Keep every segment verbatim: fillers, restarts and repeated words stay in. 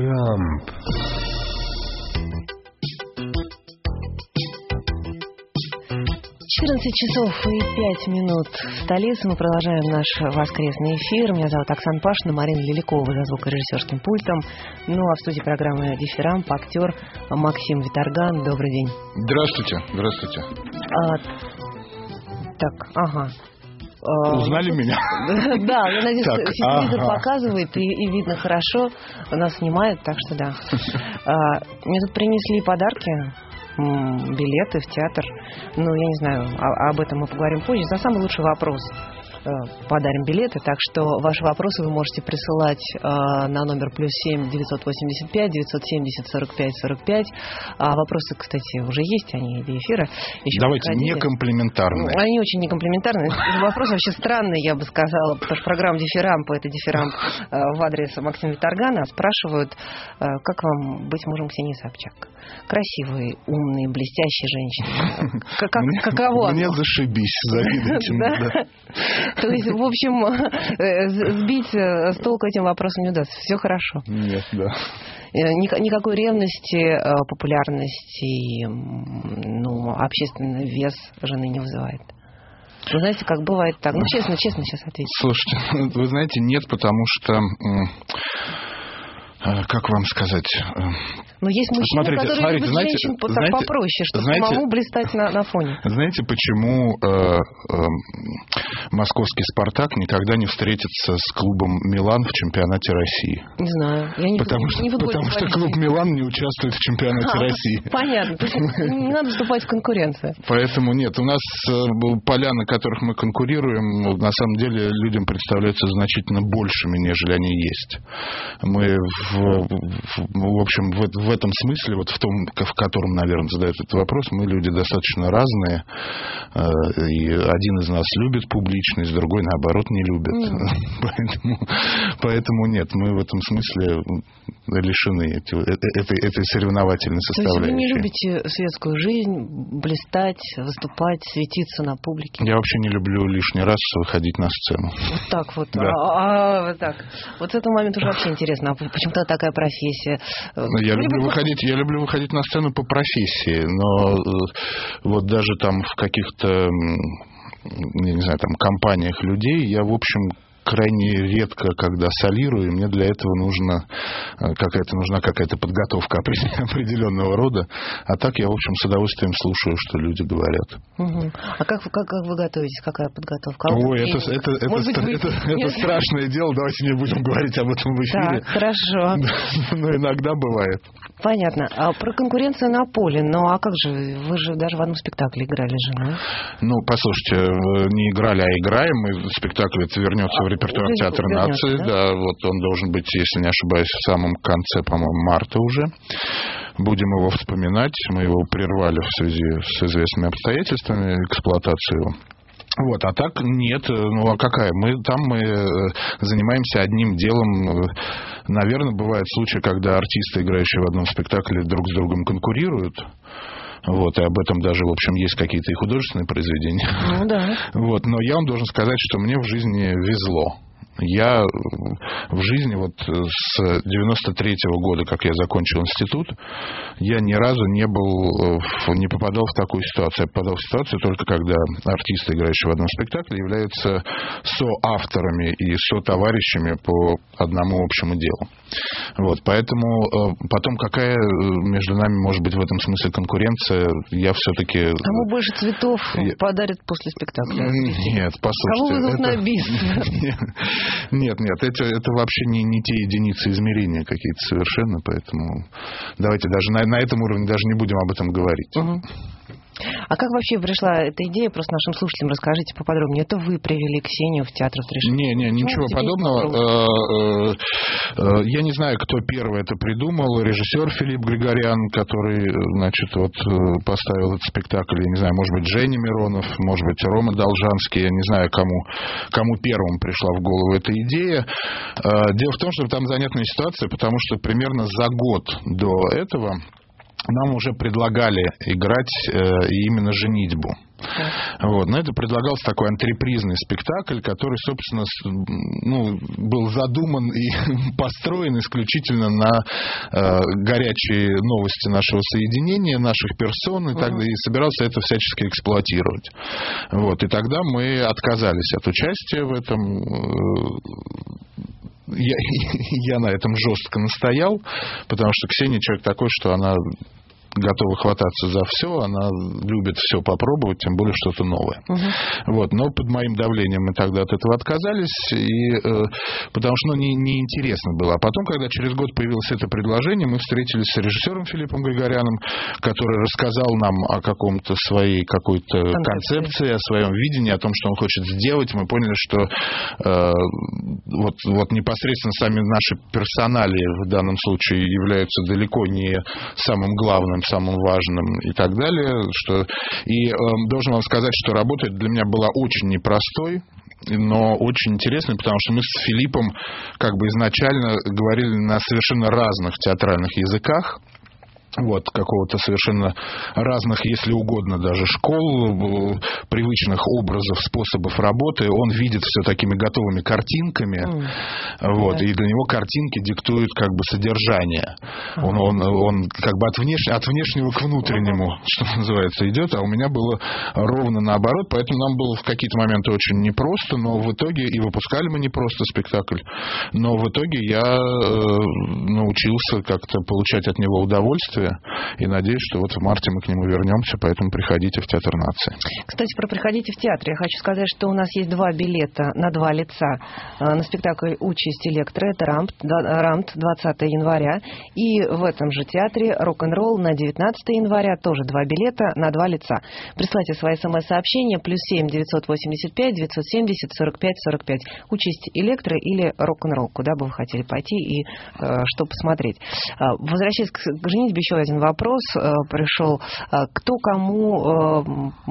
Дифирамб. четырнадцать часов и пять минут в столице. Мы продолжаем наш воскресный эфир. Меня зовут Оксана Пашина, Марина Лиликова за звукорежиссерским пультом. Ну а в студии программы «Дифирамб» актер Максим Виторган. Добрый день. Здравствуйте. Здравствуйте. А, так, ага. Узнали а, меня? Да, я надеюсь, так, телевизор ага. показывает и, и видно хорошо. Нас снимают, так что да. А, мне тут принесли подарки. Билеты в театр. Ну, я не знаю, а, об этом мы поговорим позже. За самый лучший вопрос э, подарим билеты. Так что ваши вопросы вы можете присылать э, на номер плюс семь девятьсот восемьдесят пять девятьсот семьдесят сорок пять сорок пять. А вопросы, кстати, уже есть, они до эфира. Еще Давайте приходили. Не комплиментарные. Они очень некомплиментарные. Вопрос вообще странный, я бы сказала, потому что программа «Дифирамб» — это «Дифирамб» э, в адрес Максима Виторгана. Спрашивают, э, как вам быть мужем Ксении Собчак? Красивые, умные, блестящие женщины. Как, каково? Мне зашибись, завидуйте мне. То есть, в общем, сбить с толку этим вопросом не удастся. Все хорошо. Нет, да. Никакой ревности, популярности, ну, общественный вес жены не вызывает. Вы знаете, как бывает так? Ну, честно, честно сейчас ответьте. Слушайте, вы знаете, нет, потому что... Как вам сказать? Но есть мужчины, смотрите, которые смотрите, любят знаете, женщин так знаете, попроще, чтобы знаете, самому блистать на, на фоне. Знаете, почему э, э, московский «Спартак» никогда не встретится с клубом «Милан» в чемпионате России? Не знаю. Я не потому не, что, не потому что клуб «Милан» не участвует в чемпионате а, России. Понятно. То есть не надо вступать в конкуренцию. Поэтому нет. У нас поля, на которых мы конкурируем, на самом деле людям представляются значительно большими, нежели они есть. Мы, в, в, в общем, в, в В этом смысле, вот в том, в котором, наверное, задают этот вопрос, мы люди достаточно разные. И один из нас любит публичность, другой, наоборот, не любит. Mm. Поэтому, поэтому нет, мы в этом смысле лишены этой, этой, этой соревновательной составляющей. То есть вы не любите светскую жизнь, блистать, выступать, светиться на публике? Я вообще не люблю лишний раз выходить на сцену. Вот так вот. Да. А, а, вот так. Вот с этого момента уже вообще интересно. А почему-то такая профессия? Я люблю выходить, я люблю выходить на сцену по профессии, но вот даже там в каких-то, я не знаю, там компаниях людей я, в общем, крайне редко, когда солирую, мне для этого нужна какая-то, нужна какая-то подготовка определенного рода. А так я, в общем, с удовольствием слушаю, что люди говорят. Угу. А как, как, как вы готовитесь? Какая подготовка? А Ой, это, это, это, быть, вы... это, это страшное дело. Давайте не будем говорить об этом в эфире. Так, хорошо. Но иногда бывает. Понятно. А про конкуренцию на поле. Ну, а как же? Вы же даже в одном спектакле играли с женой. Ну, послушайте, не играли, а играем. И спектакль это вернется в репертуар Театра нации. Да? да, вот он должен быть, если не ошибаюсь, в самом конце, по-моему, марта уже. Будем его вспоминать. Мы его прервали в связи с известными обстоятельствами эксплуатации его. Вот, а так нет, ну а какая? Мы там мы занимаемся одним делом. Наверное, бывают случаи, когда артисты, играющие в одном спектакле, друг с другом конкурируют. Вот, и об этом даже, в общем, есть какие-то и художественные произведения. Ну да. Вот, но я вам должен сказать, что мне в жизни везло. Я в жизни вот с девяносто третьего года, как я закончил институт, я ни разу не был, не попадал в такую ситуацию. Я попадал в ситуацию только когда артисты, играющие в одном спектакле, являются соавторами и сотоварищами по одному общему делу. Вот, поэтому потом какая между нами может быть в этом смысле конкуренция, я все-таки... Кому больше цветов я... подарят после спектакля? Нет, послушайте. Кого вызовут это... на бис? Нет, нет, это, это вообще не, не те единицы измерения какие-то совершенно, поэтому давайте даже на, на этом уровне даже не будем об этом говорить. Угу. А как вообще пришла эта идея? Просто нашим слушателям расскажите поподробнее. Это вы привели Ксению в театр Треши? Не, не, ничего подобного. Я не знаю, кто первый это придумал. Режиссер Филипп Григорян, который, значит, вот поставил этот спектакль. Я не знаю, может быть, Женя Миронов, может быть, Рома Должанский. Я не знаю, кому, кому первым пришла в голову эта идея. Дело в том, что там занятная ситуация, потому что примерно за год до этого нам уже предлагали играть э, именно «Женитьбу». Вот. Но это предлагался такой антрепризный спектакль, который, собственно, ну, был задуман и построен исключительно на э, горячие новости нашего соединения, наших персон, и, так, uh-huh. и собирался это всячески эксплуатировать. Вот. И тогда мы отказались от участия в этом. Я, я на этом жестко настоял, потому что Ксения человек такой, что она готова хвататься за все, она любит все попробовать, тем более что-то новое. Угу. Вот. Но под моим давлением мы тогда от этого отказались, и, э, потому что ну, не, не интересно было. А потом, когда через год появилось это предложение, мы встретились с режиссером Филиппом Григоряном, который рассказал нам о каком-то своей какой-то концепции, о своем видении, о том, что он хочет сделать. Мы поняли, что э, вот, вот непосредственно сами наши персонали в данном случае являются далеко не самым главным, самым важным и так далее. Что... И э, должен вам сказать, что работа для меня была очень непростой, но очень интересной, потому что мы с Филиппом как бы изначально говорили на совершенно разных театральных языках. Вот, какого-то совершенно разных, если угодно, даже школ, привычных образов, способов работы. Он видит все такими готовыми картинками, mm. вот, yeah. и для него картинки диктуют как бы содержание. Uh-huh. Он, он, он как бы от, внеш... от внешнего к внутреннему, uh-huh. что называется, идет, а у меня было ровно наоборот, поэтому нам было в какие-то моменты очень непросто, но в итоге, и выпускали мы не просто спектакль, но в итоге я э, научился как-то получать от него удовольствие. И надеюсь, что вот в марте мы к нему вернемся, поэтому приходите в Театр нации. Кстати, про «Приходите в театр». Я хочу сказать, что у нас есть два билета на два лица на спектакль «Участь Электро». Это РАМТ, двадцатого января. И в этом же театре «Рок-н-ролл» на девятнадцатого января. Тоже два билета на два лица. Присылайте свои смс-сообщения. Плюс семь девятьсот восемьдесят пять девятьсот семьдесят сорок пять сорок пять. «Участь Электро» или «Рок-н-ролл». Куда бы вы хотели пойти и э, что посмотреть. Возвращаясь к, к женитьбе, еще один вопрос э, пришел. Кто кому, э,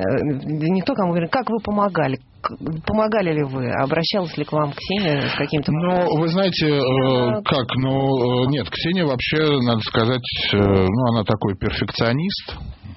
не кто кому, как вы помогали? Помогали ли вы? Обращалась ли к вам Ксения с каким-то... Ну, вы знаете, э, как? Ну, нет, Ксения вообще, надо сказать, э, ну, она такой перфекционист.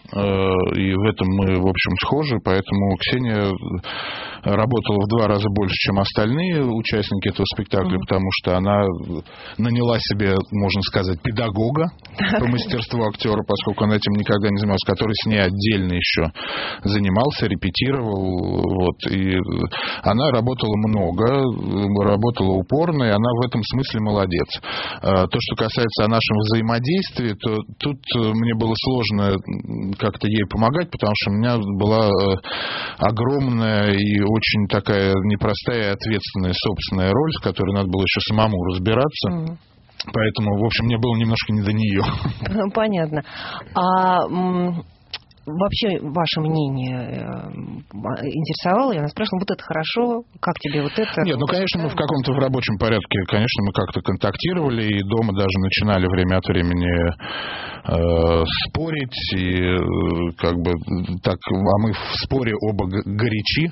И в этом мы, в общем, схожи, поэтому Ксения работала в два раза больше, чем остальные участники этого спектакля, mm-hmm. потому что она наняла себе, можно сказать, педагога по мастерству актера, поскольку она этим никогда не занималась, который с ней отдельно еще занимался, репетировал, вот, и она работала много, работала упорно, и она в этом смысле молодец. То, что касается нашего взаимодействия, то тут мне было сложно как-то ей помогать, потому что у меня была огромная и очень такая непростая и ответственная собственная роль, в которой надо было еще самому разбираться. Mm. Поэтому, в общем, мне было немножко не до нее. Понятно. А вообще ваше мнение интересовало? Я нас спрашивала, вот это хорошо, как тебе вот это? Нет, ну, конечно, мы в каком-то в рабочем порядке, конечно, мы как-то контактировали, и дома даже начинали время от времени э, спорить, и э, как бы так, а мы в споре оба горячи.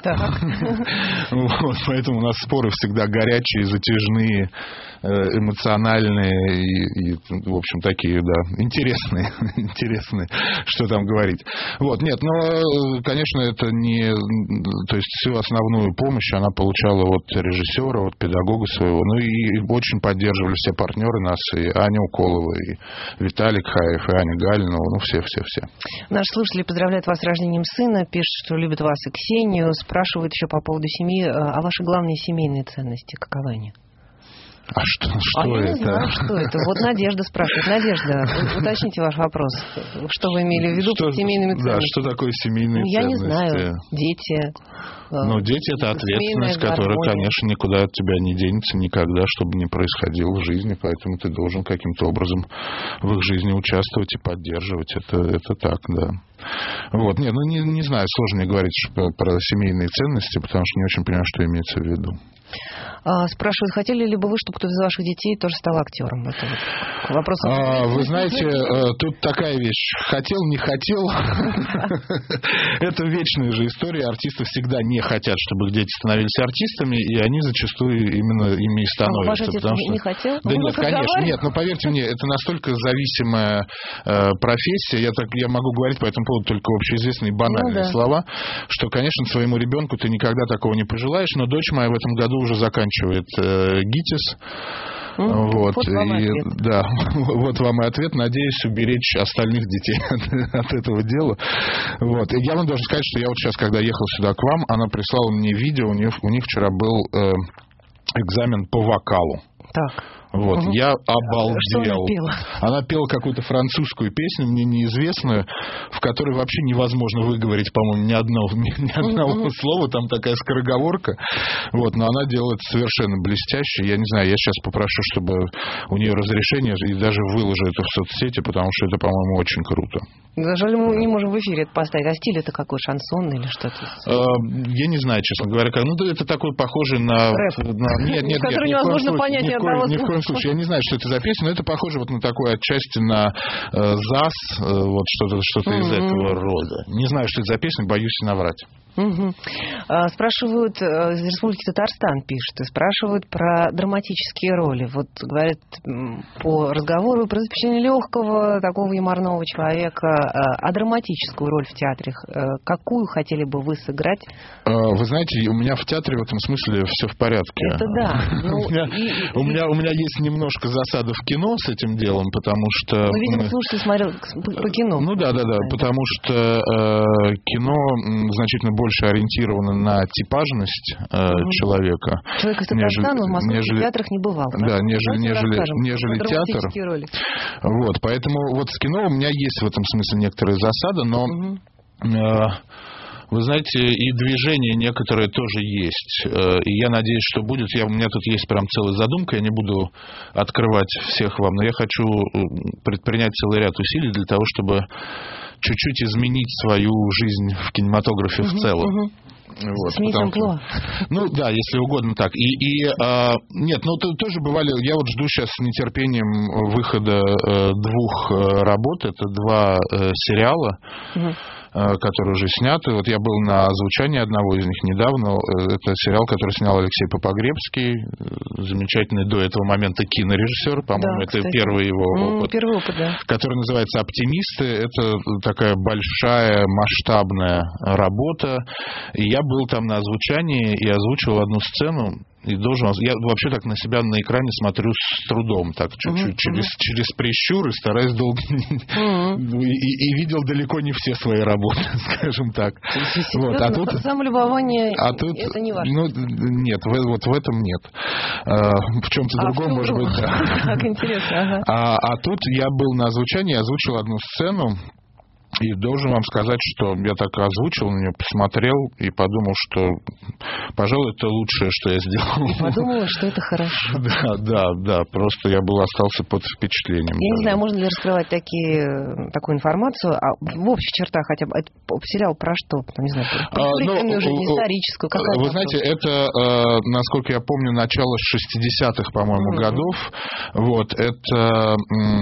Вот, поэтому у нас споры всегда горячие, затяжные, эмоциональные и, и, в общем, такие, да, интересные, интересные, что там говорить. Вот, нет, но, конечно, это не... То есть всю основную помощь она получала от режиссера, от педагога своего. Ну и очень поддерживали все партнеры нас, и Аня Уколова, и Виталик Хаев, и Аня Галинова, ну все-все-все. Наши слушатели поздравляют вас с рождением сына, пишут, что любят вас и Ксению, спрашивают еще по поводу семьи, а ваши главные семейные ценности каковы они? А что, что а это? Я не знаю, что это. Вот Надежда спрашивает. Надежда, уточните ваш вопрос. Что вы имели в виду что, под семейными ценностями? Да, что такое семейные ну, я ценности? Я не знаю. Дети. Ну, дети – это ответственность, которая, конечно, никуда от тебя не денется никогда, чтобы не происходило в жизни. Поэтому ты должен каким-то образом в их жизни участвовать и поддерживать. Это, это так, да. Вот. Нет, ну, не, не знаю, сложно мне говорить про семейные ценности, потому что не очень понимаю, что имеется в виду. А, спрашивают, хотели ли бы вы, чтобы кто-то из ваших детей тоже стал актером? Это вот вопрос. А, вы знаете, тут такая вещь. Хотел, не хотел. Это вечная же история. Артисты всегда не хотят, чтобы их дети становились артистами, и они зачастую именно ими и становятся. Ваш отец не хотел? Да нет, конечно, нет. Но поверьте мне, это настолько зависимая профессия. Я так, я могу говорить по этому поводу только общеизвестные банальные слова, что, конечно, своему ребенку ты никогда такого не пожелаешь. Но дочь моя в этом году уже заканчивает ГИТИС. Mm, вот, вот вам и, ответ. Да, вот вам и ответ. Надеюсь уберечь остальных детей от, от этого дела. Вот. И я вам должен сказать, что я вот сейчас, когда ехал сюда к вам, она прислала мне видео, у них, у них вчера был э, экзамен по вокалу. Так. Вот, угу. Я обалдел. Что она пела? Она пела какую-то французскую песню, мне неизвестную, в которой вообще невозможно выговорить, по-моему, ни одного, ни одного угу. слова, там такая скороговорка. Вот, но она делает совершенно блестяще. Я не знаю, я сейчас попрошу, чтобы у нее разрешение, и даже выложу это в соцсети, потому что это, по-моему, очень круто. Жаль, мы не можем в эфире это поставить. А стиль это какой? Шансон или что-то? Я не знаю, честно говоря. Как. Ну, это такой похожий на... Рэп. На... Нет, нет, который нет, невозможно понять ни одного слова. Ни в коем случае. Я не знаю, что это за песня, но это похоже вот на такое отчасти на э, ЗАС, э, вот что-то, что-то mm-hmm. из этого рода. Не знаю, что это за песня, боюсь наврать. Угу. Спрашивают, из Республики Татарстан пишут, и спрашивают про драматические роли. Вот говорят по разговору про впечатление легкого, такого юморного человека, а драматическую роль в театре, какую хотели бы вы сыграть? Вы знаете, у меня в театре в этом смысле все в порядке. Это да. Ну, у, меня, и, у, меня, у меня есть немножко засада в кино с этим делом, потому что... Ну, видимо, слушатель смотрел по кино. Ну да, да, да, потому что э, кино значительно больше ориентировано на типажность э, mm-hmm. человека. Человек из Татарстана в московских театрах не бывал. Да, нежели, нежели, нежели театр. Роли. Вот, поэтому вот с кино у меня есть в этом смысле некоторые засады, но... Mm-hmm. э, Вы знаете, и движение некоторое тоже есть. И я надеюсь, что будет. Я, у меня тут есть прям целая задумка. Я не буду открывать всех вам, но я хочу предпринять целый ряд усилий для того, чтобы чуть-чуть изменить свою жизнь в кинематографе uh-huh, в целом. Uh-huh. Вот, потому, ну да, если угодно так. И, и а, нет, ну то, тоже бывали. Я вот жду сейчас с нетерпением выхода э, двух э, работ. Это два э, сериала. Uh-huh. Которые уже сняты. Вот я был на озвучании одного из них недавно. Это сериал, который снял Алексей Попогребский, замечательный до этого момента кинорежиссер, по-моему, да, это кстати. первый его опыт, первый опыт, да. Который называется «Оптимисты». Это такая большая, масштабная работа. И я был там на озвучании и озвучивал одну сцену. И должен, я вообще так на себя на экране смотрю с трудом, так чуть-чуть uh-huh. через, через прищур и стараюсь долго... Uh-huh. и, и видел далеко не все свои работы, скажем так. Вот, а тут... Самолюбование а тут, это не важно. Ну, нет, в, вот в этом нет. А, в чем-то а другом, может быть, да. Как интересно, ага. А, а тут я был на озвучании, озвучил одну сцену. И должен вам сказать, что я так озвучил, на нее посмотрел и подумал, что, пожалуй, это лучшее, что я сделал. И подумал, что это хорошо. Да, да, да. Просто я был остался под впечатлением. Я даже. не знаю, можно ли раскрывать такие, такую информацию, а в общих чертах хотя бы. Это сериал про что? Не знаю, про а, жизнь историческую. Какая вы знаете, это, насколько я помню, начало шестидесятых, по-моему, mm-hmm. годов. Вот. Это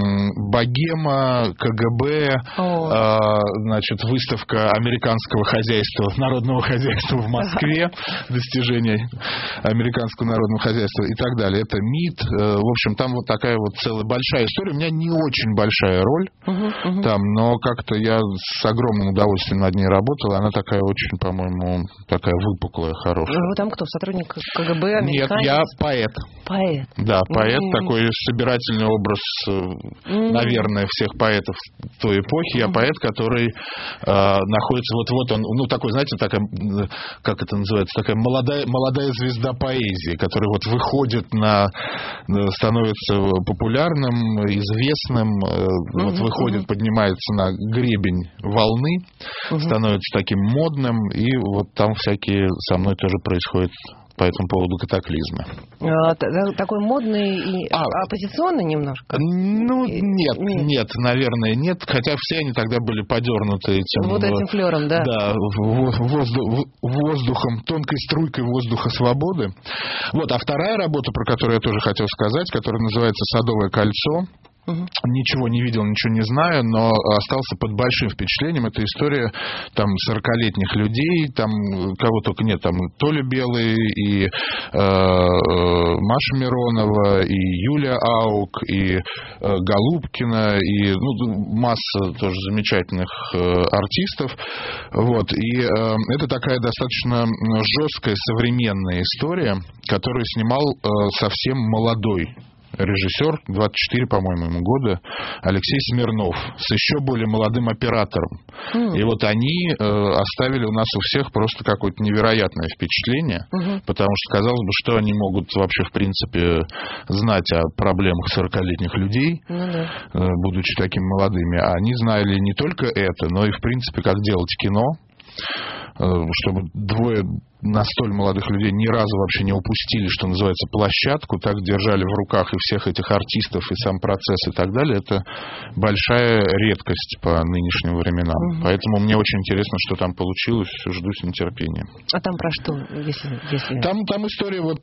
богема, КГБ, oh. значит, выставка американского хозяйства, народного хозяйства в Москве, достижения американского народного хозяйства и так далее. Это МИД. В общем, там вот такая вот целая большая история. У меня не очень большая роль uh-huh, uh-huh. там, но как-то я с огромным удовольствием над ней работал. Она такая очень, по-моему, такая выпуклая, хорошая. Вы там кто? Сотрудник КГБ, американец? Нет, я поэт. Поэт? Да, поэт. Mm-hmm. Такой собирательный образ, mm-hmm. наверное, всех поэтов той эпохи. Я mm-hmm. поэт, который э, находится, вот-вот он, ну, такой, знаете, такая, как это называется, такая молодая, молодая звезда поэзии, которая вот выходит на, становится популярным, известным, э, mm-hmm. вот выходит, поднимается на гребень волны, mm-hmm. становится таким модным, и вот там всякие со мной тоже происходят по этому поводу катаклизмы. А, такой модный и а, оппозиционный немножко? Ну, нет, нет, нет, наверное, нет. Хотя все они тогда были подернуты этим... Вот этим флером, да? Да, воздух, воздухом, тонкой струйкой воздуха свободы. Вот, а вторая работа, про которую я тоже хотел сказать, которая называется «Садовое кольцо». Угу. Ничего не видел, ничего не знаю, но остался под большим впечатлением. Это история там сорокалетних людей, там кого только нет, там Толя Белый, и э, Маша Миронова, и Юлия Аук, и э, Голубкина, и ну, масса тоже замечательных э, артистов. Вот. И э, это такая достаточно жесткая современная история, которую снимал э, совсем молодой режиссер, двадцать четыре, по-моему, ему года, Алексей Смирнов, с еще более молодым оператором. Mm. И вот они э, оставили у нас у всех просто какое-то невероятное впечатление, mm-hmm. потому что, казалось бы, что они могут вообще, в принципе, знать о проблемах сорокалетних людей, mm-hmm. э, будучи такими молодыми. А они знали не только это, но и, в принципе, как делать кино, чтобы двое настолько молодых людей ни разу вообще не упустили, что называется, площадку, так держали в руках и всех этих артистов, и сам процесс, и так далее, это большая редкость по нынешним временам. Угу. Поэтому мне очень интересно, что там получилось, жду с нетерпением. А там про что? Если, если... Там, там история вот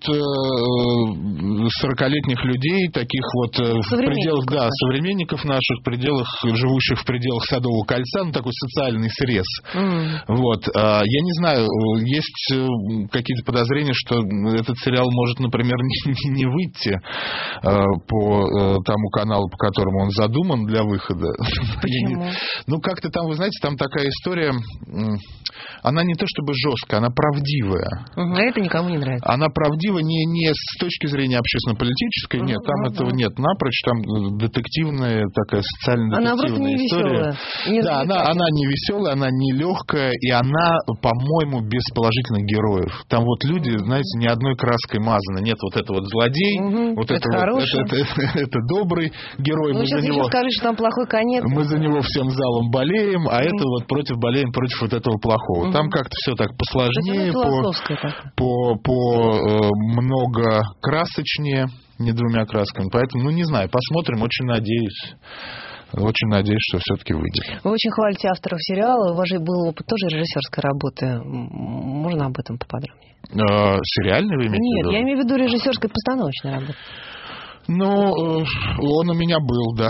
сорокалетних людей, таких вот в пределах, да, современников наших, в пределах, живущих в пределах Садового кольца, ну, такой социальный срез. Угу. Вот. Я не знаю, есть какие-то подозрения, что этот сериал может, например, не, не выйти э, по э, тому каналу, по которому он задуман для выхода. Почему? Ну, как-то там, вы знаете, там такая история, она не то чтобы жесткая, она правдивая. Угу, а это никому не нравится. Она правдива не, не с точки зрения общественно-политической, нет, там угу. этого нет напрочь, там детективная, такая социально-детективная она история. Не да, она, она не веселая, она не легкая, и она, по-моему, без положительных героев. Там вот люди, знаете, ни одной краской мазаны. Нет, вот это вот злодей, угу, вот это, это, вот, это, это, это, это добрый герой. Вы мы сейчас за него, скажете, что там плохой конец. Мы за него всем залом болеем, а угу. это вот против болеем против вот этого плохого. Угу. Там как-то все так посложнее, по, по, по э, много красочнее, не двумя красками. Поэтому, ну не знаю, посмотрим, очень надеюсь. Очень надеюсь, что все-таки выйдет. Вы очень хвалите авторов сериала. У вас же был опыт тоже режиссерской работы. Можно об этом поподробнее? Э, сериальный вы имеете Нет, в виду? я имею в виду режиссерской постановочной работы. Ну, он у меня был, да.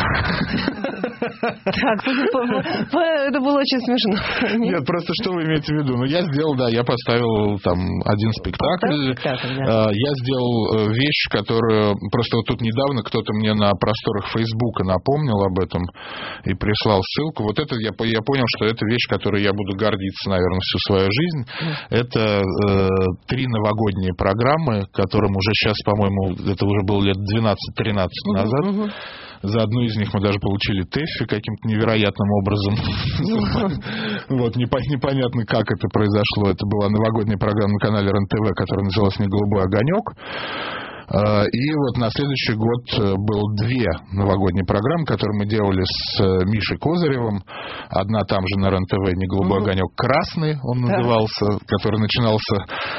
Так, это было очень смешно. Нет, просто что вы имеете в виду? Ну, я сделал, да, я поставил там один спектакль. Я сделал вещь, которую... Просто вот тут недавно кто-то мне на просторах Фейсбука напомнил об этом и прислал ссылку. Вот это я понял, что это вещь, которой я буду гордиться, наверное, всю свою жизнь. Это три новогодние программы, которым уже сейчас, по-моему, это уже было лет двенадцать-тринадцать назад. Uh-huh, uh-huh. За одну из них мы даже получили ТЭФИ каким-то невероятным образом. Вот, непонятно, как это произошло. Это была новогодняя программа на канале РЕН-ТВ, которая называлась «Не голубой огонек». И вот на следующий год было две новогодние программы, которые мы делали с Мишей Козыревым. Одна там же на РЕН-ТВ «Не голубой огонек», «Красный» он назывался, да. который начинался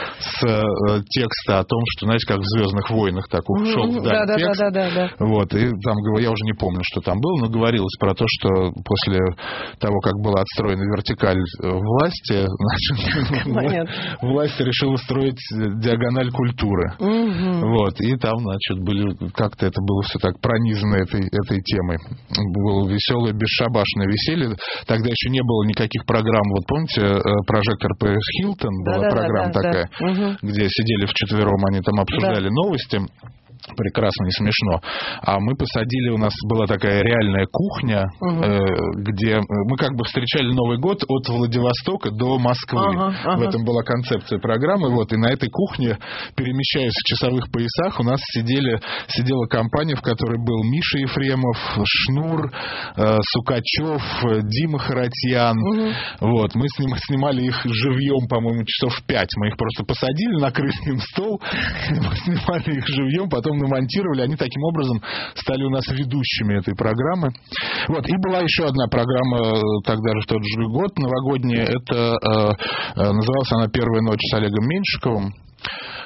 с текста о том, что, знаете, как в «Звездных войнах» так ушел вдаль да, текст. Да, да, да, да. Вот, и там, я уже не помню, что там было, но говорилось про то, что после того, как была отстроена вертикаль власти, значит, власть решила строить диагональ культуры. Вот. И там, значит, были, как-то это было все так пронизано этой, этой темой. Было веселое, бесшабашное веселье. Тогда еще не было никаких программ. Вот помните, «Прожектор Пэрис Хилтон» была да, программа да, да, такая, да. где сидели вчетвером, они там обсуждали да. новости. Прекрасно и смешно. А мы посадили, у нас была такая реальная кухня, угу. э, где мы как бы встречали Новый год от Владивостока до Москвы. Ага, ага. В этом была концепция программы. Вот, и на этой кухне, перемещаясь в часовых поясах, у нас сидели, сидела компания, в которой был Миша Ефремов, Шнур, э, Сукачев, Дима Харатьян. Угу. Вот, мы сним, снимали их живьем, по-моему, часов в пять. Мы их просто посадили, накрыли им стол, снимали их живьем, потом намонтировали, они таким образом стали у нас ведущими этой программы. Вот. И была еще одна программа тогда же в тот же год, новогодняя, это э, называлась она «Первая ночь с Олегом Меньшиковым».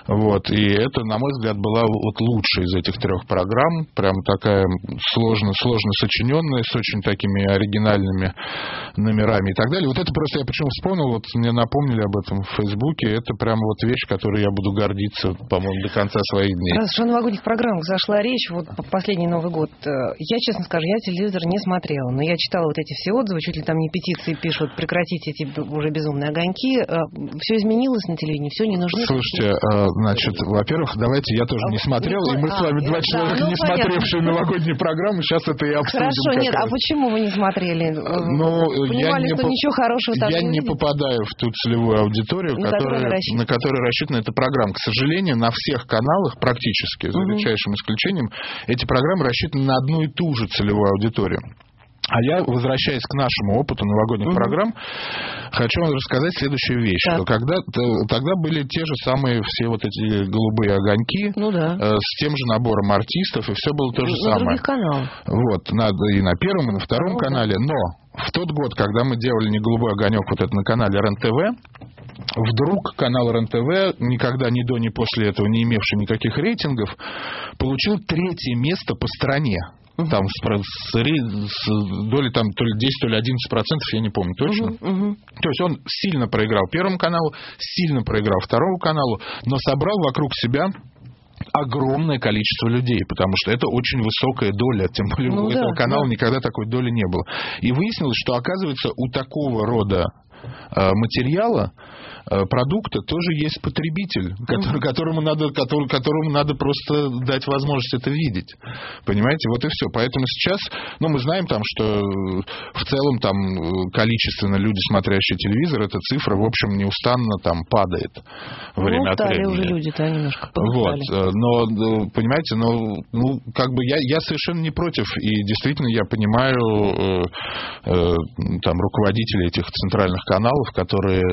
Вот, и это, на мой взгляд, была вот лучшая из этих трех программ, прям такая сложно, сложно сочиненная, с очень такими оригинальными номерами и так далее. Вот это просто я почему вспомнил, вот мне напомнили об этом в Фейсбуке, это прям вот вещь, которой я буду гордиться, по-моему, до конца своих дней. Раз уж о новогодних программах зашла речь, вот последний Новый год, я, честно скажу, я телевизор не смотрела, но я читала вот эти все отзывы, чуть ли там не петиции пишут, прекратите эти уже безумные огоньки. Все изменилось на телевидении, все не нужно. Слушайте, значит, во-первых, давайте, я тоже не смотрел, и мы с вами два человека, не смотревшие новогодние программы, сейчас это и обсудим. Хорошо, нет, а почему вы не смотрели? Понимали, что ничего хорошего там не Я не попадаю в ту целевую аудиторию, на которую рассчитана эта программа. К сожалению, на всех каналах практически, за редчайшим исключением, эти программы рассчитаны на одну и ту же целевую аудиторию. А я, возвращаясь к нашему опыту новогодних mm-hmm. программ, хочу вам рассказать следующую вещь. Так. Что когда, тогда были те же самые все вот эти голубые огоньки, ну, да. э, с тем же набором артистов, и все было то же на самое. На других каналах. Вот, на, и на первом, и на втором oh, канале. Но в тот год, когда мы делали «Не голубой огонек» вот это на канале РЕН-ТВ, вдруг канал РЕН-ТВ, никогда ни до, ни после этого не имевший никаких рейтингов, получил третье место по стране. Там с, с, с долей там, то ли десять, то ли одиннадцать процентов, я не помню точно. Uh-huh, uh-huh. То есть он сильно проиграл Первому каналу, сильно проиграл Второму каналу, но собрал вокруг себя огромное количество людей, потому что это очень высокая доля, тем более ну, у да, этого канала да. никогда такой доли не было. И выяснилось, что, оказывается, у такого рода э, материала, э, продукта тоже есть потребитель, который, которому, надо, который, которому надо просто дать возможность это видеть. Понимаете? Вот и все. Поэтому сейчас, ну, мы знаем там, что в целом там количественно люди, смотрящие телевизор, эта цифра, в общем, неустанно там падает время ну, от времени. уже люди-то немножко вот. Но, понимаете, ну, ну как бы я, я совершенно не против, и действительно я понимаю э, э, там руководителей этих центральных каналов, которые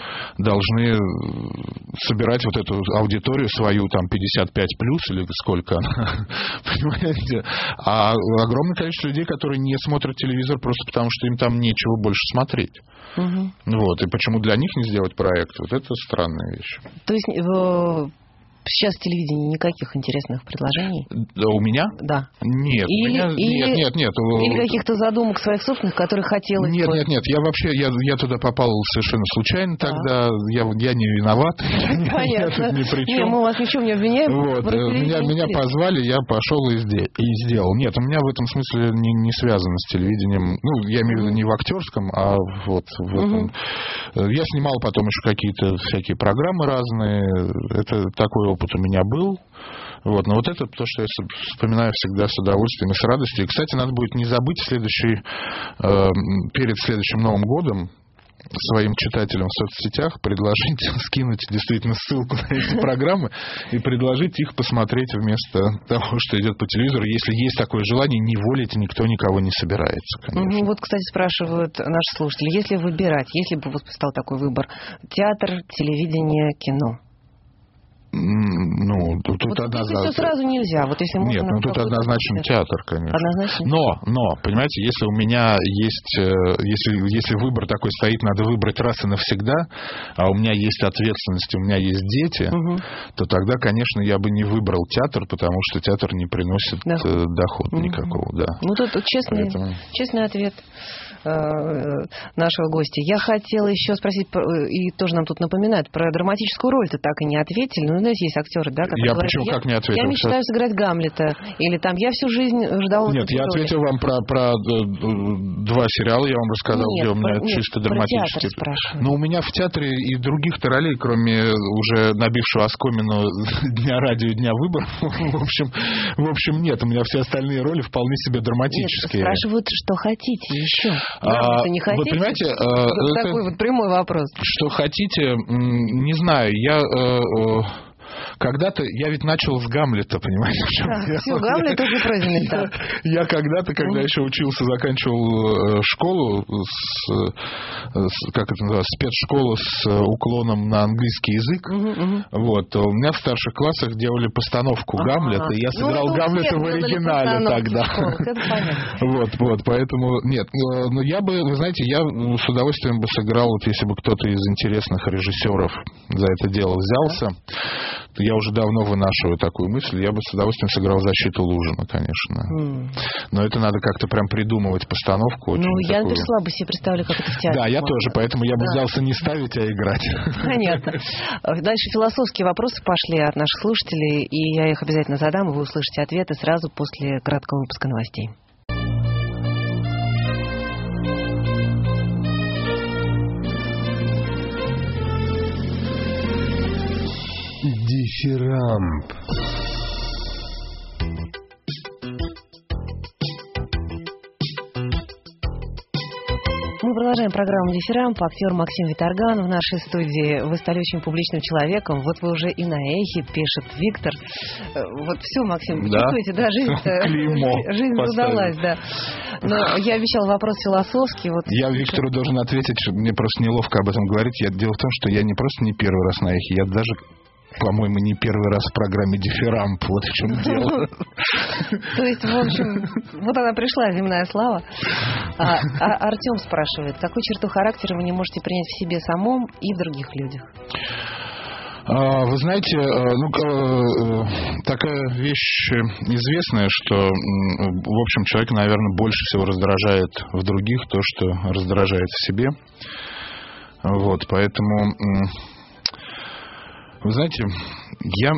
должны собирать вот эту аудиторию свою, там, пятьдесят пять плюс, или сколько, понимаете? А огромное количество людей, которые не смотрят телевизор просто потому, что им там нечего больше смотреть. Угу. Вот, и почему для них не сделать проект? Вот это странная вещь. То есть... Сейчас в телевидении никаких интересных предложений? У меня? Да. Нет, или, меня, или, нет, нет, нет. Или каких-то задумок своих собственных, которые хотелось Нет, бы... нет, нет. Я вообще, я, я туда попал совершенно случайно да. тогда. Я, я не виноват. Понятно. Я ни при чем. Нет, мы вас ничем не обвиняем. Вот. Меня, меня позвали, я пошел и, и сделал. Нет, у меня в этом смысле не, не связано с телевидением. Ну, я имею в виду не в актерском, а вот в этом. Угу. Я снимал потом еще какие-то всякие программы разные. Это такой опыт у меня был. Вот. Но вот это то, что я вспоминаю всегда с удовольствием и с радостью. И, кстати, надо будет не забыть следующий, э, перед следующим Новым годом своим читателям в соцсетях предложить, скинуть действительно ссылку на эти программы и предложить их посмотреть вместо того, что идет по телевизору. Если есть такое желание, не волить никто никого не собирается, конечно. Вот, кстати, спрашивают наши слушатели, если выбирать, если бы вот стал такой выбор, театр, телевидение, кино? Ну, тут, тут вот однозначно... Все сразу нельзя. Вот если Нет, ну тут однозначно театр, конечно. Однозначно. Но, но, понимаете, если у меня есть... Если, если выбор такой стоит, надо выбрать раз и навсегда, а у меня есть ответственность, у меня есть дети, угу. то тогда, конечно, я бы не выбрал театр, потому что театр не приносит доход, доход угу. никакого. Да. Ну, тут честный, Поэтому... честный ответ нашего гостя. Я хотела еще спросить, и тоже нам тут напоминают, про драматическую роль-то так и не ответили. Ну, знаете, есть актеры, да, которые я говорят, почему, я, как не ответил? Я мечтаю сыграть Гамлета. Или там, я всю жизнь ждал... Нет, я роли. ответил вам про, про два сериала, я вам рассказал, нет, где у меня про, чисто нет, драматический. Про Но у меня в театре и других-то ролей, кроме уже набившего оскомину Дня радио, Дня выборов, в общем, в общем, нет. У меня все остальные роли вполне себе драматические. Нет, спрашивают, что хотите еще. А, не хотите? Вы понимаете... Вот это, такой вот прямой вопрос. Что хотите, не знаю. Я... Когда-то, я ведь начал с Гамлета, понимаете? Да, все, Гамлет уже пройденный этап. Я когда-то, когда еще учился, заканчивал школу, с, с, как это называется, спецшколу с уклоном на английский язык, угу, угу. вот, у меня в старших классах делали постановку ага. Гамлета, и я сыграл ну, Гамлета в оригинале тогда. Это понятно. Вот, вот, поэтому, нет, но я бы, вы знаете, я с удовольствием бы сыграл, вот если бы кто-то из интересных режиссеров за это дело взялся. Я уже давно вынашиваю такую мысль. Я бы с удовольствием сыграл защиту Лужина, конечно. Mm. Но это надо как-то прям придумывать постановку. Очень ну, такую... я, например, слабо себе представляю, как это в театре. Да, я тоже, поэтому я бы да. взялся не ставить, а играть. Понятно. Дальше философские вопросы пошли от наших слушателей, и я их обязательно задам, и вы услышите ответы сразу после краткого выпуска новостей. Дифирамб. Мы продолжаем программу «Дифирамб». Актер Максим Виторган в нашей студии. Вы стали очень публичным человеком. Вот вы уже и на «Эхе», пишет Виктор. Вот все, Максим, вы да? чувствуете, да, жизнь, жизнь удалась, да. Но я обещал вопрос философский. Вот. Я Виктору должен ответить, что мне просто неловко об этом говорить. Я, дело в том, что я не просто не первый раз на «Эхе», я даже... По-моему, не первый раз в программе «Дифирамб». Вот в чем дело. То есть, в общем, вот она пришла, земная слава. А, а Артем спрашивает, какую черту характера вы не можете принять в себе самом и в других людях? Вы знаете, ну, такая вещь известная, что, в общем, человек, наверное, больше всего раздражает в других то, что раздражает в себе. Вот, поэтому... Вы знаете, я...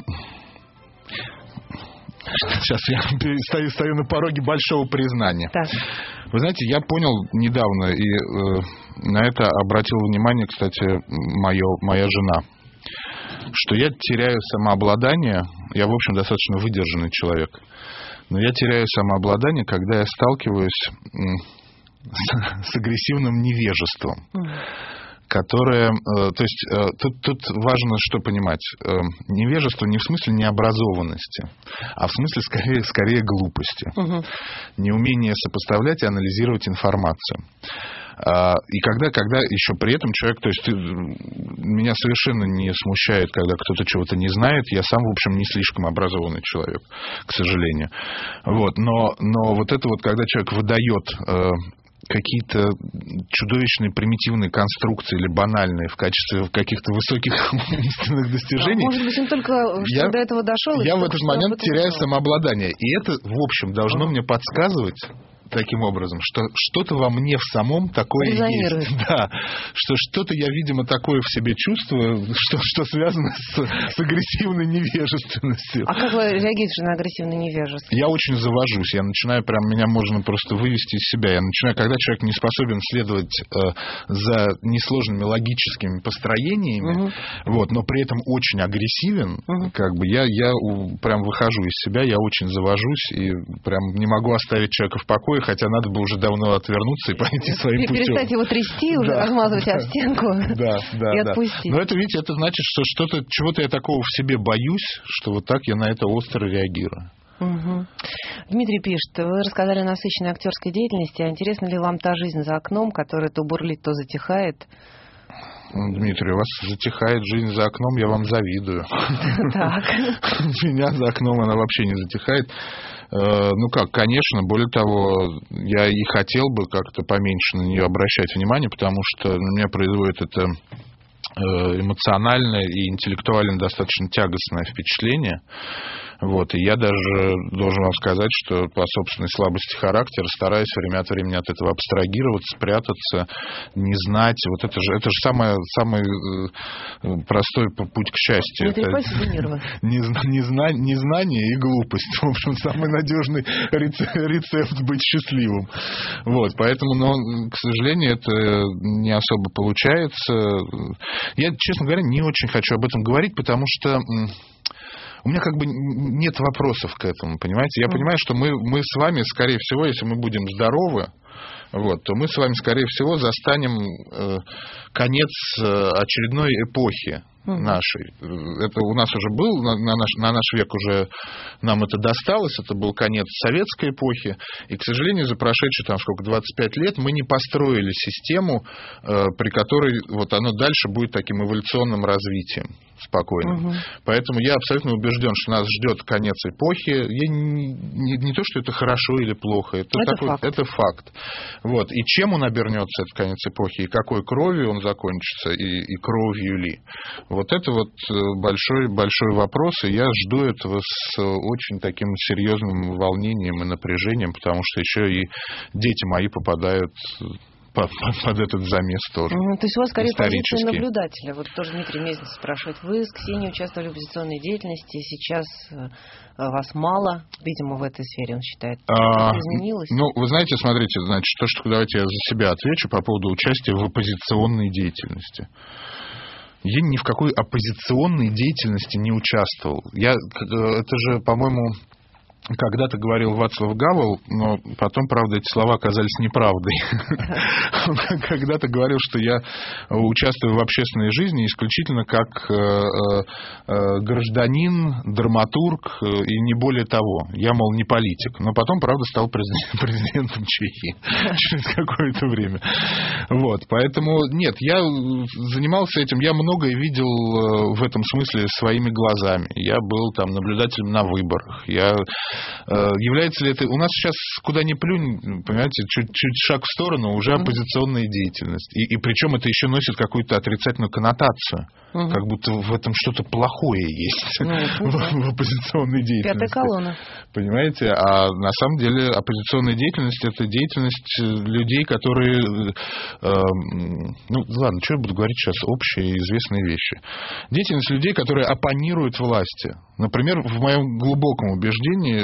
Сейчас я стою, стою на пороге большого признания. Так. Вы знаете, я понял недавно, и э, на это обратила внимание, кстати, моё, моя жена, что я теряю самообладание. Я, в общем, достаточно выдержанный человек. Но я теряю самообладание, когда я сталкиваюсь с, с агрессивным невежеством. Mm. Которое, то есть тут, тут важно что понимать. Невежество не в смысле необразованности, а в смысле скорее, скорее глупости. Угу. Неумение сопоставлять и анализировать информацию. И когда, когда еще при этом человек, то есть меня совершенно не смущает, когда кто-то чего-то не знает, я сам, в общем, не слишком образованный человек, к сожалению. Вот. Но, но вот это вот, когда человек выдает какие-то чудовищные примитивные конструкции или банальные в качестве каких-то высоких умственных достижений. А может быть, он только я, до этого дошел. Я в этот момент теряю самообладание. И это, в общем, должно мне подсказывать таким образом, что что-то во мне в самом такое есть. Да, что что-то я, видимо, такое в себе чувствую, что, что связано с, с агрессивной невежественностью. А как вы реагируете на агрессивное невежество? Я очень завожусь. Я начинаю прям, меня можно просто вывести из себя. Я начинаю, когда человек не способен следовать э, за несложными логическими построениями, угу. вот, но при этом очень агрессивен, угу. как бы я, я у, прям выхожу из себя, я очень завожусь и прям не могу оставить человека в покое, хотя надо бы уже давно отвернуться и пойти своим путем. Перестать его трясти, уже да, размазывать да, об стенку да, да, и да. отпустить. Но это, видите, это значит, что что-то, чего-то я такого в себе боюсь, что вот так я на это остро реагирую. Угу. Дмитрий пишет, вы рассказали о насыщенной актерской деятельности, а интересна ли вам та жизнь за окном, которая то бурлит, то затихает? Дмитрий, у вас затихает жизнь за окном, я вам завидую. Так. У меня за окном она вообще не затихает. Ну как, конечно, более того, я и хотел бы как-то поменьше на нее обращать внимание, потому что на меня производит это эмоциональное и интеллектуально достаточно тягостное впечатление. Вот, и я даже должен вам сказать, что по собственной слабости характера стараюсь время от времени от этого абстрагироваться, спрятаться, не знать. Вот это же, это же самое, самый простой путь к счастью. Это незнание, незнание и глупость. В общем, самый надежный рецепт быть счастливым. Вот, поэтому, но, к сожалению, это не особо получается. Я, честно говоря, не очень хочу об этом говорить, потому что у меня как бы нет вопросов к этому, понимаете? Я mm. понимаю, что мы, мы с вами, скорее всего, если мы будем здоровы, вот, то мы с вами, скорее всего, застанем э, конец э, очередной эпохи mm. нашей. Это у нас уже был, на, на, наш, на наш век уже нам это досталось, это был конец советской эпохи, и, к сожалению, за прошедшие, там, сколько, двадцать пять лет мы не построили систему, э, при которой вот оно дальше будет таким эволюционным развитием. Спокойно. Угу. Поэтому я абсолютно убежден, что нас ждет конец эпохи. Я не, не, не то, что это хорошо или плохо. Это, это, такой, факт. это факт. Вот. И чем он обернется, этот конец эпохи, и какой кровью он закончится, и, и кровью ли. Вот это вот большой, большой вопрос, и я жду этого с очень таким серьезным волнением и напряжением, потому что еще и дети мои попадают под, под этот замес тоже. Mm, то есть у вас скорее позиция наблюдателя. Вот тоже Дмитрий Мезенцев спрашивает. Вы с Ксенией участвовали в оппозиционной деятельности, сейчас вас мало, видимо, в этой сфере, он считает. А, что изменилось? Ну, вы знаете, смотрите, значит, то, что давайте я за себя отвечу по поводу участия в оппозиционной деятельности. Я ни в какой оппозиционной деятельности не участвовал. Я, это же, по-моему, когда-то говорил Вацлав Гавел, но потом, правда, эти слова оказались неправдой. Он когда-то говорил, что я участвую в общественной жизни исключительно как гражданин, драматург и не более того. Я, мол, не политик. Но потом, правда, стал президентом Чехии через какое-то время. Вот. Поэтому, нет, я занимался этим, я многое видел в этом смысле своими глазами. Я был там наблюдателем на выборах. Я Является ли это... У нас сейчас, куда ни плюнь, понимаете, чуть-чуть шаг в сторону, уже оппозиционная деятельность. И, и причем это еще носит какую-то отрицательную коннотацию. Угу. Как будто в этом что-то плохое есть, ну, в, в оппозиционной деятельности. Пятая колонна. Понимаете? А на самом деле оппозиционная деятельность – это деятельность людей, которые... Э, ну, ладно, что я буду говорить сейчас? Общие известные вещи. Деятельность людей, которые оппонируют власти. Например, в моем глубоком убеждении,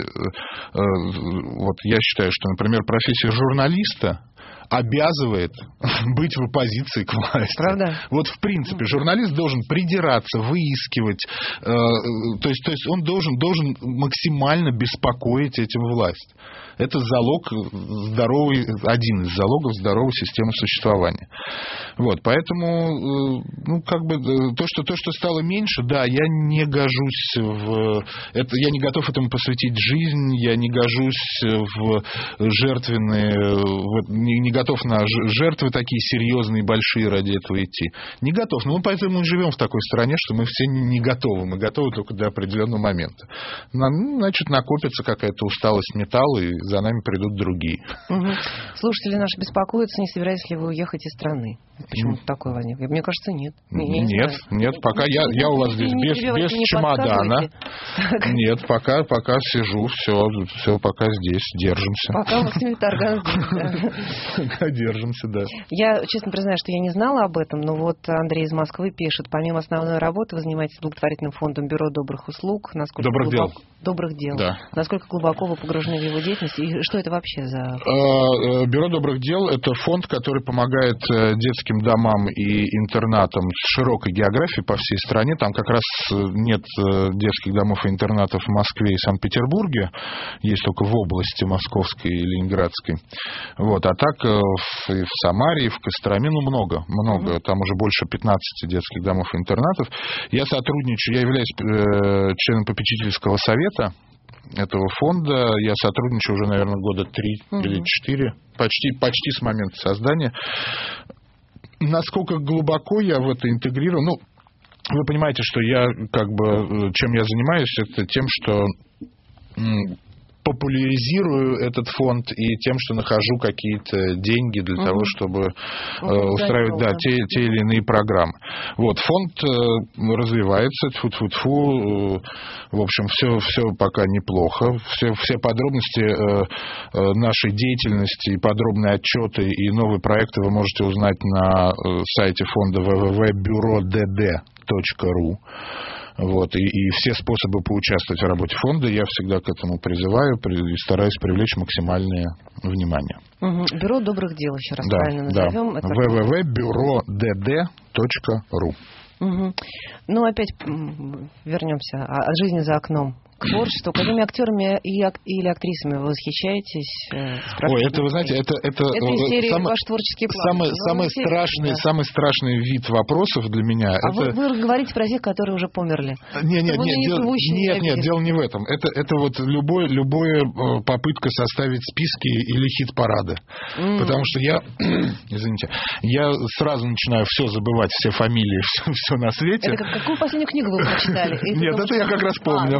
вот я считаю, что, например, профессия журналиста обязывает быть в оппозиции к власти. Правда? Вот в принципе журналист должен придираться, выискивать, э, то есть, то есть он должен, должен максимально беспокоить этим власть. Это залог здоровой, один из залогов здоровой системы существования. Вот, поэтому, ну, как бы, то, что, то, что стало меньше, да, я не гожусь в... Это, я не готов этому посвятить жизнь, я не гожусь в жертвенные... Не, не готов на жертвы такие серьезные, большие ради этого идти. Не готов. Ну, поэтому мы живем в такой стране, что мы все не готовы. Мы готовы только до определенного момента. Ну, значит, накопится какая-то усталость металла, и за нами придут другие. Угу. Слушатели наши беспокоятся, не собираетесь ли вы уехать из страны? Почему-то такое возник. Мне кажется, нет. Я нет, не нет, пока я, я у вас здесь без, без чемодана. Нет, пока, пока сижу, все, все, пока здесь, держимся. Пока Максим Виторган здесь. Пока держимся, да. Я, честно признаюсь, что я не знала об этом, но вот Андрей из Москвы пишет, помимо основной работы вы занимаетесь благотворительным фондом Бюро добрых услуг. Насколько добрых глубоко... дел. Добрых дел. Да. Насколько глубоко вы погружены в его деятельность? И что это вообще за... Бюро добрых дел – это фонд, который помогает детским домам и интернатам с широкой географией по всей стране. Там как раз нет детских домов и интернатов в Москве и Санкт-Петербурге. Есть только в области Московской и Ленинградской. Вот. А так в, и в Самаре, и в Костроме, ну, много. много. Mm-hmm. Там уже больше пятнадцати детских домов и интернатов. Я сотрудничаю, я являюсь э, членом попечительского совета этого фонда. Я сотрудничаю уже, наверное, года три mm-hmm. или четыре. Почти, почти с момента создания. Насколько глубоко я в это интегрирован? Ну, вы понимаете, что я, как бы, чем я занимаюсь, это тем, что популяризирую этот фонд и тем, что нахожу какие-то деньги для угу. того, чтобы угу, э, устраивать да, те, те или иные программы. Вот, фонд э, развивается, тьфу-тьфу-тьфу, э, в общем, все, все пока неплохо. Все, все подробности э, э, нашей деятельности, и подробные отчеты и новые проекты вы можете узнать на э, сайте фонда дабл ю дабл ю дабл ю точка бюро дэ дэ точка ру. Вот, и, и все способы поучаствовать в работе фонда я всегда к этому призываю и стараюсь привлечь максимальное внимание. Угу. Бюро добрых дел, еще раз да, правильно назовем. Да. дабл ю дабл ю дабл ю точка бюро дэ дэ точка ру. Угу. Ну, опять вернемся о жизни за окном. К творчеству, какими актерами и, или актрисами вы восхищаетесь? Ой, это, вы знаете, это... Это, это из серии самый, ваш творческий план. Самый, самый, страшный, да. самый страшный вид вопросов для меня... А это... вы, вы говорите про тех, которые уже померли. Нет, нет, нет, дел... нет, нет, дело не в этом. Это, это вот любой, любая попытка составить списки или хит-парады. Mm. Потому что я... Извините. Я сразу начинаю все забывать, все фамилии, все, все на свете. Это как, какую последнюю книгу вы прочитали? Нет, это я как раз помню.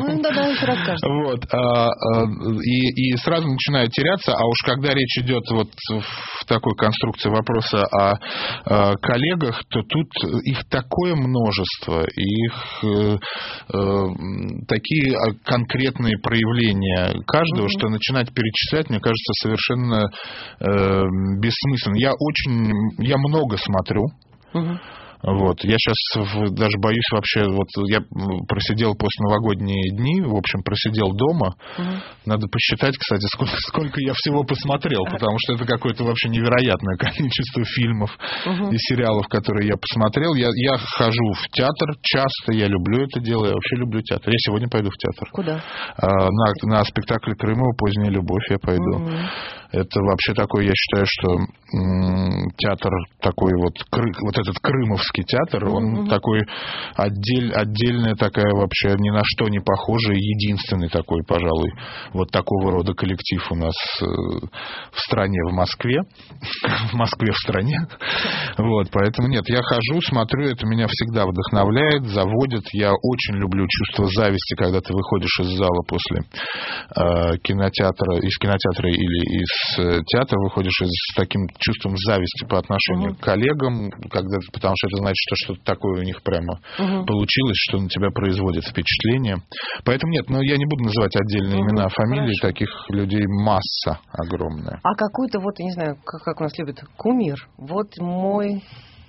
Да, еще расскажешь. Вот. И, и сразу начинаю теряться, а уж когда речь идет вот в такой конструкции вопроса о коллегах, то тут их такое множество, их э, такие конкретные проявления каждого, угу. что начинать перечислять, мне кажется, совершенно э, бессмысленно. Я очень, я много смотрю. Угу. Вот. Я сейчас даже боюсь вообще, вот я просидел после новогодние дни, в общем, просидел дома. Угу. Надо посчитать, кстати, сколько, сколько я всего посмотрел, потому что это какое-то вообще невероятное количество фильмов угу. и сериалов, которые я посмотрел. Я, я хожу в театр часто, я люблю это дело, я вообще люблю театр. Я сегодня пойду в театр. Куда? На, на спектакль Крымова «Поздняя любовь» я пойду. Угу. Это вообще такой, я считаю, что м- театр такой вот, кры, вот этот крымовский театр, он mm-hmm. такой отдель, отдельная такая вообще ни на что не похожая, единственный такой, пожалуй, вот такого рода коллектив у нас в стране, в Москве, в Москве в стране, вот, поэтому нет, я хожу, смотрю, это меня всегда вдохновляет, заводит, я очень люблю чувство зависти, когда ты выходишь из зала после э, кинотеатра, из кинотеатра или из театра, выходишь с таким чувством зависти по отношению uh-huh. к коллегам, когда, потому что это значит, что что-то такое у них прямо uh-huh. получилось, что на тебя производит впечатление. Поэтому нет, но я не буду называть отдельные uh-huh. имена, фамилии, Хорошо. Таких людей масса огромная. А какой-то вот, я не знаю, как, как у нас любят, кумир, вот мой...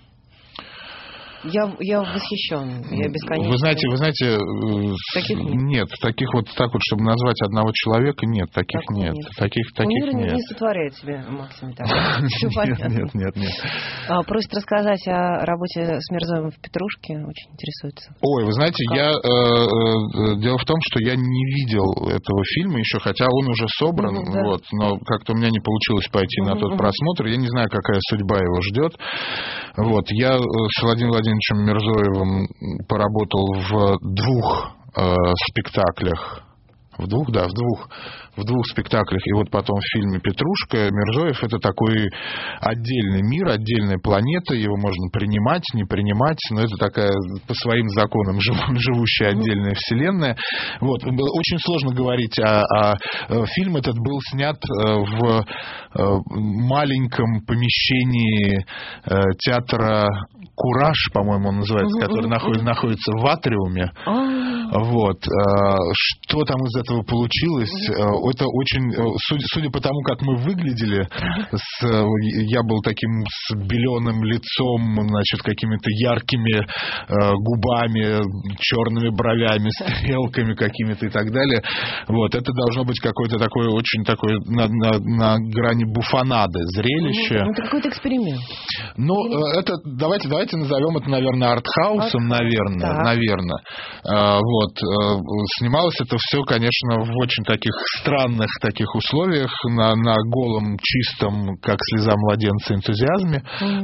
Я, я восхищен, я бесконечно... Вы знаете, вы знаете, таких нет. нет, таких вот так вот, чтобы назвать одного человека, нет, таких так нет. нет. Таких, таких Кумир нет. не сотворяет себе Максим Витальевич. Все понятно. Нет, нет, нет. Просит рассказать о работе с Мирзоевым в Петрушке, очень интересуется. Ой, вы знаете, я дело в том, что я не видел этого фильма еще, хотя он уже собран, вот, но как-то у меня не получилось пойти на тот просмотр. Я не знаю, какая судьба его ждет. Вот, я с Владимиром Владимировичем Мирзоевым поработал в двух э, спектаклях. В двух, да, в двух, в двух спектаклях. И вот потом в фильме «Петрушка» Мирзоев — это такой отдельный мир, отдельная планета. Его можно принимать, не принимать, но это такая по своим законам живущая отдельная вселенная. Вот. Очень сложно говорить, а, а фильм этот был снят в маленьком помещении театра «Кураж», по-моему, он называется, uh-huh, который uh-huh. находится, находится в атриуме. Uh-huh. Вот. Что там из этого получилось? Uh-huh. Это очень... Судя, судя по тому, как мы выглядели, с, я был таким с беленым лицом, значит, какими-то яркими губами, черными бровями, стрелками какими-то и так далее. Вот. Это должно быть какое-то такое очень такое на, на, на грани буфонады зрелище. Uh-huh. Это какой-то эксперимент. Ну, Или... это... Давайте, давайте назовем это, наверное, артхаусом, Арт... наверное, да. наверное. А, вот. Снималось это все, конечно, в очень таких странных таких условиях, на, на голом, чистом, как слеза младенца, энтузиазме.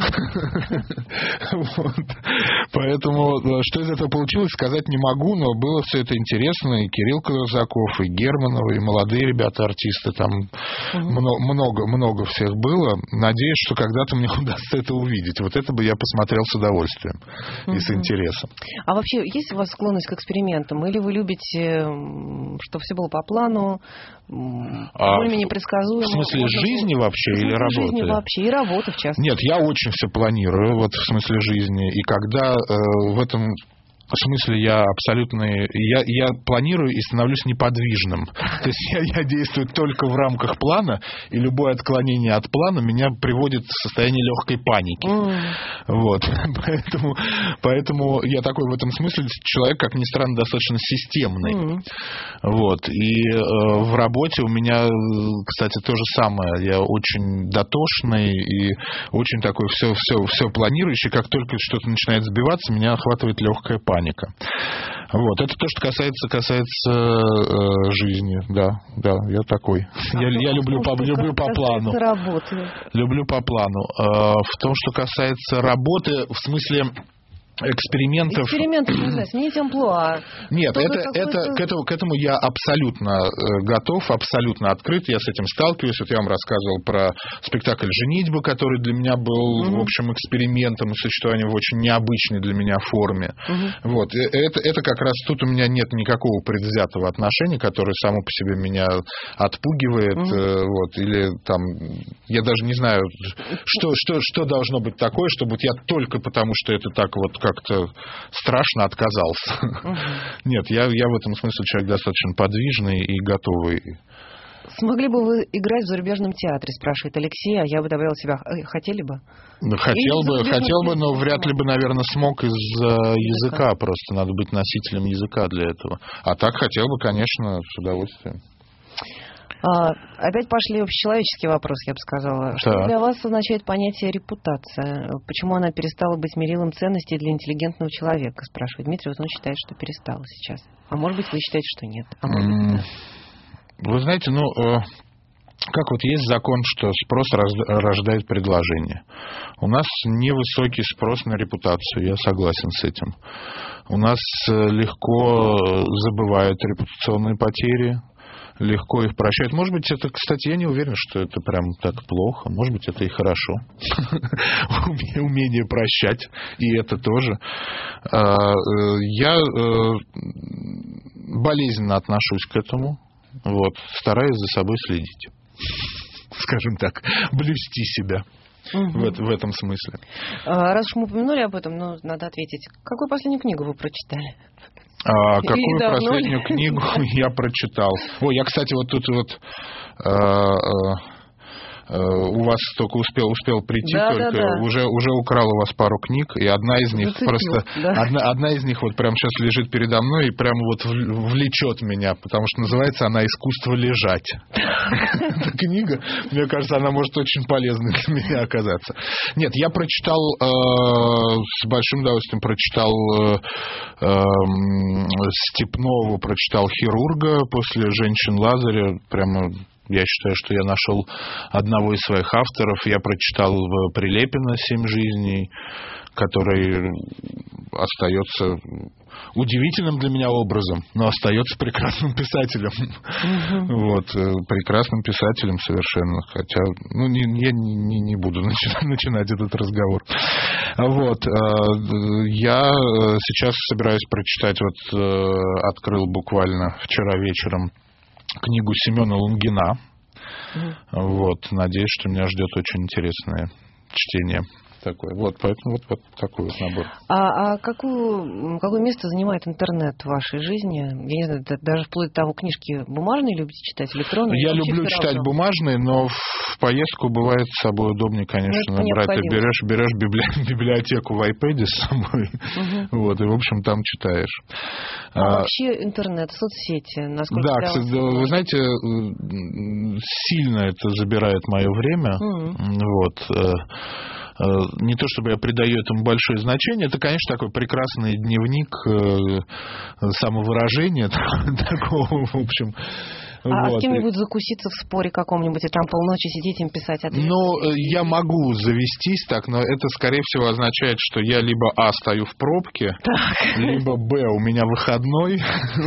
Поэтому, что из этого получилось, сказать не могу, но было все это интересно. И Кирилл Казаков, и Германова, и молодые ребята-артисты, там много, много всех было. Надеюсь, что когда-то мне удастся это увидеть. Вот это бы я посмотрел с удовольствием и с интересом. А вообще, есть у вас склонность к экспериментам? Или вы любите, что все было по плану, более-менее непредсказуемо? В смысле Можно жизни вообще в смысле или работы? В жизни вообще, и работы, в частности. Нет, я очень все планирую, вот в смысле жизни. И когда э, в этом... В смысле, я абсолютно... Я, я планирую и становлюсь неподвижным. То есть я, я действую только в рамках плана, и любое отклонение от плана меня приводит в состояние легкой паники. Mm. Вот. Поэтому, поэтому я такой в этом смысле человек, как ни странно, достаточно системный. Mm. Вот. И э, в работе у меня, кстати, то же самое. Я очень дотошный и очень такой все, все, все планирующий. Как только что-то начинает сбиваться, меня охватывает легкая паника. Паника. Вот. Это то, что касается, касается э, жизни. Да, да, я такой. А я я люблю, по, люблю по плану. Работы. Люблю по плану. Э, в том, что касается работы, в смысле... Экспериментов... Экспериментов, не знаю, сменить амплуа. Нет, это, это, к, этому, к этому я абсолютно готов, абсолютно открыт. Я с этим сталкиваюсь. Вот я вам рассказывал про спектакль «Женитьба», который для меня был, угу. в общем, экспериментом и существованием в очень необычной для меня форме. Угу. Вот. Это, это как раз тут у меня нет никакого предвзятого отношения, которое само по себе меня отпугивает. Угу. Вот. Или там, я даже не знаю, что, что, что должно быть такое, чтобы вот я только потому, что это так вот как-то страшно отказался. Угу. Нет, я, я в этом смысле человек достаточно подвижный и готовый. Смогли бы вы играть в зарубежном театре, спрашивает Алексей, а я бы добавила себя. Хотели бы? Хотел бы, хотел бы, но вряд ли бы, наверное, смог из-за языка. языка. Просто надо быть носителем языка для этого. А так хотел бы, конечно, с удовольствием. А, опять пошли общечеловеческие вопросы, я бы сказала. Да. Что для вас означает понятие репутация? Почему она перестала быть мерилом ценностей для интеллигентного человека? Спрашивает Дмитрий. Вот он считает, что перестала сейчас. А может быть, вы считаете, что нет? А может быть, да. Вы знаете, ну, как вот есть закон, что спрос рождает предложение. У нас невысокий спрос на репутацию, я согласен с этим. У нас легко забывают репутационные потери, легко их прощают. Может быть, это, кстати, я не уверен, что это прям так плохо. Может быть, это и хорошо. Умение прощать, и это тоже. Я болезненно отношусь к этому. Вот, стараюсь за собой следить. Скажем так, блюсти себя. Угу. В, в этом смысле. Раз уж мы упомянули об этом, ну, надо ответить. Какую последнюю книгу вы прочитали? А, какую последнюю книгу я прочитал? О, я, кстати, вот тут вот... А, а, у вас только успел, успел прийти, да, только да, да. Уже, уже украл у вас пару книг, и одна из них Зацепил, просто... Да. Одна, одна из них вот прямо сейчас лежит передо мной и прямо вот влечет меня, потому что называется она «Искусство лежать». Эта книга, мне кажется, она может очень полезной для меня оказаться. Нет, я прочитал, с большим удовольствием прочитал Степнову, прочитал «Хирурга» после «Женщин Лазаря», прямо... Я считаю, что я нашел одного из своих авторов. Я прочитал Прилепина «Семь жизней», который остается удивительным для меня образом, но остается прекрасным писателем. Угу. Вот, прекрасным писателем совершенно. Хотя, ну, не, я не, не буду начинать, начинать этот разговор. Вот, я сейчас собираюсь прочитать, вот открыл буквально вчера вечером книгу Семена Лунгина. Mm. Вот, надеюсь, что меня ждет очень интересное чтение. Такое. Вот, поэтому вот, вот такой вот набор. А, а какую, какое место занимает интернет в вашей жизни? Я не знаю, даже вплоть до того, книжки бумажные любите читать, электронные? Я люблю читать равно. бумажные, но в поездку бывает с собой удобнее, конечно, брать. Ты берешь, берешь библи... библиотеку в iPad с собой, угу. Вот, и, в общем, там читаешь. А, а вообще интернет, соцсети, насколько... Да, кстати, вы знаете, сильно это забирает мое время. Угу. Вот. Не то чтобы я придаю этому большое значение, это, конечно, такой прекрасный дневник самовыражения такого, в общем. А вот. с кем-нибудь закуситься в споре каком-нибудь и там полночи сидеть им писать ответы? Ну, я могу завестись так, но это, скорее всего, означает, что я либо А, стою в пробке, так. либо Б, у меня выходной.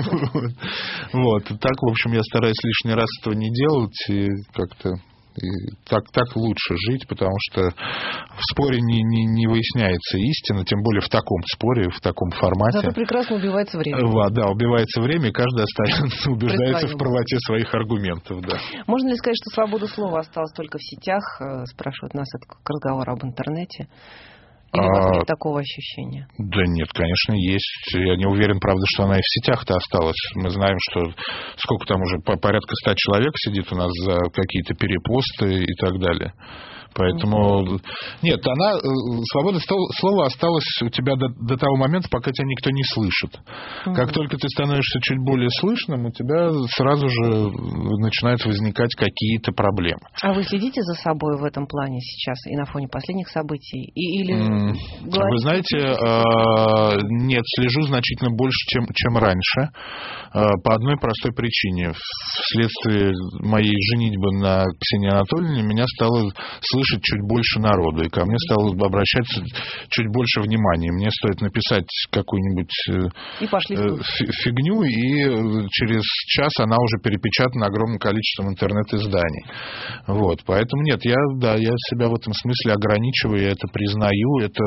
Вот. Так, в общем, я стараюсь лишний раз этого не делать и как-то... И так, так лучше жить, потому что в споре не, не, не выясняется истина, тем более в таком споре, в таком формате. Зато прекрасно убивается время. Да, да, убивается время, и каждый остается, убеждается в правоте своих аргументов. Да. Можно ли сказать, что свобода слова осталась только в сетях? Спрашивают нас к разговору об интернете. Или у вас нет такого ощущения? Да нет, конечно, есть. Я не уверен, правда, что она и в сетях-то осталась. Мы знаем, что сколько там уже, порядка ста человек сидит у нас за какие-то перепосты и так далее. Поэтому, нет, она, свобода слова осталась у тебя до, до того момента, пока тебя никто не слышит. Uh-huh. Как только ты становишься чуть более слышным, у тебя сразу же начинают возникать какие-то проблемы. А вы следите за собой в этом плане сейчас и на фоне последних событий? И, или Вы знаете, нет, слежу значительно больше, чем, чем раньше, по одной простой причине. Вследствие моей женитьбы на Ксении Анатольевне меня стало слышать чуть больше народу, и ко мне стало обращаться чуть больше внимания. Мне стоит написать какую-нибудь и пошли фигню, и через час она уже перепечатана огромным количеством интернет-изданий. Вот, поэтому нет, я, да, я себя в этом смысле ограничиваю, я это признаю, это,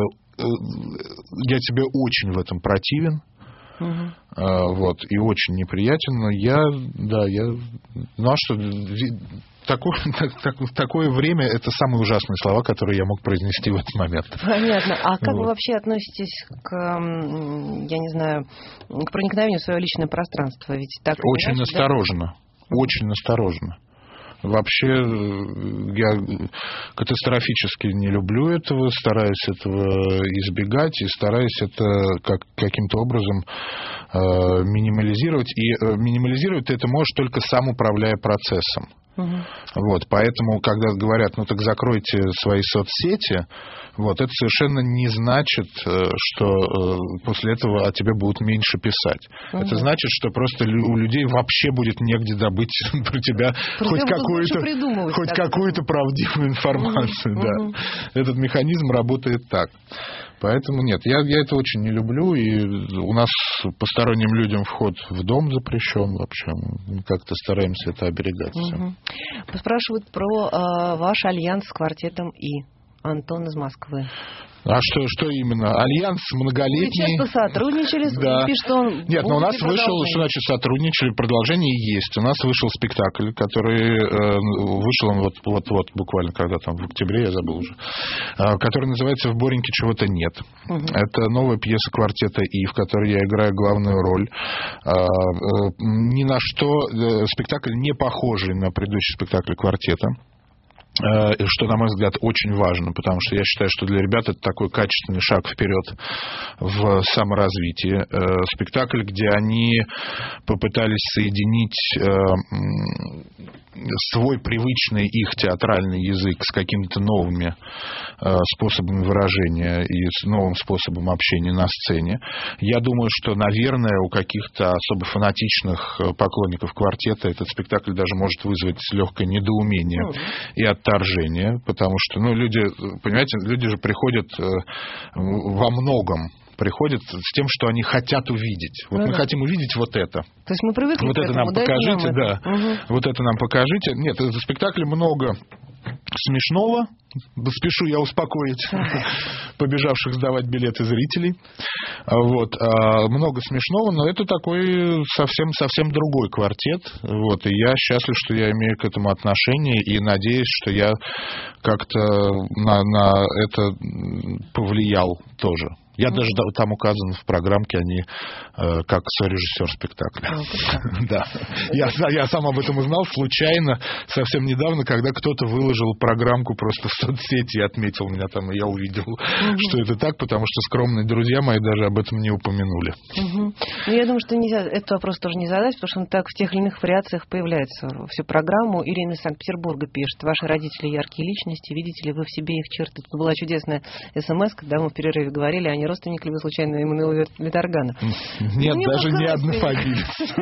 я тебе очень в этом противен, угу. Вот, и очень неприятен, но я, да, я, ну а что, такое, так, такое время, это самые ужасные слова, которые я мог произнести в этот момент. Понятно. А как вот. Вы вообще относитесь к, я не знаю, к проникновению в свое личное пространство? Ведь так очень иначе, осторожно, да? Очень осторожно. Вообще я катастрофически не люблю этого, стараюсь этого избегать и стараюсь это как, каким-то образом э, минимализировать. И э, минимализировать ты это можешь только сам управляя процессом. Угу. Вот, поэтому, когда говорят, ну так закройте свои соцсети, вот, это совершенно не значит, что после этого о тебе будут меньше писать. Угу. Это значит, что просто у людей вообще будет негде добыть про тебя про хоть какую-то, хоть какую-то правдивую информацию. Угу. Да. Угу. Этот механизм работает так. Поэтому нет, я, я это очень не люблю, и у нас посторонним людям вход в дом запрещен вообще. Мы как-то стараемся это оберегать. Угу. Спрашивают про э, ваш альянс с квартетом И. Антон из Москвы. А что, что именно? Альянс многолетний. Вы часто сотрудничали, да. Пишет, он Нет, но у нас вышел, что значит сотрудничали, продолжение есть. У нас вышел спектакль, который э, вышел он вот, вот, вот буквально когда там в октябре, я забыл уже, э, который называется «В Бореньке чего-то нет». Угу. Это новая пьеса квартета И, в которой я играю главную роль. Э, э, ни на что э, спектакль не похожий на предыдущий спектакль квартета. Что, на мой взгляд, очень важно, потому что я считаю, что для ребят это такой качественный шаг вперед в саморазвитии. Спектакль, где они попытались соединить свой привычный их театральный язык с какими-то новыми способами выражения и с новым способом общения на сцене. Я думаю, что, наверное, у каких-то особо фанатичных поклонников квартета этот спектакль даже может вызвать легкое недоумение и отторжение, потому что, ну, люди, понимаете, люди же приходят во многом приходят с тем, что они хотят увидеть. Вот ну, мы да. хотим увидеть вот это. То есть мы привыкли вот к это этому, нам покажите, нам да. это. Угу. Вот это нам покажите. Нет, в спектакле много смешного. Спешу я успокоить побежавших сдавать билеты зрителей. Вот. Много смешного, но это такой совсем, совсем другой квартет. Вот. И я счастлив, что я имею к этому отношение, и надеюсь, что я как-то на, на это повлиял тоже. Я mm-hmm. даже там указан в программке, они э, как сорежиссер спектакля. Okay. Да. Я, я сам об этом узнал случайно, совсем недавно, когда кто-то выложил программку просто в соцсети и отметил меня там, и я увидел, mm-hmm. что это так, потому что скромные друзья мои даже об этом не упомянули. Mm-hmm. Ну, я думаю, что нельзя, этот вопрос тоже не задать, потому что он так в тех или иных вариациях появляется всю программу. Ирина из Санкт-Петербурга пишет: ваши родители яркие личности, видите ли вы в себе их черты? Тут была чудесная смс, когда мы в перерыве говорили, они родственник ли вы случайно Эммануила Виторгана? Нет, ну, даже не однофамилец.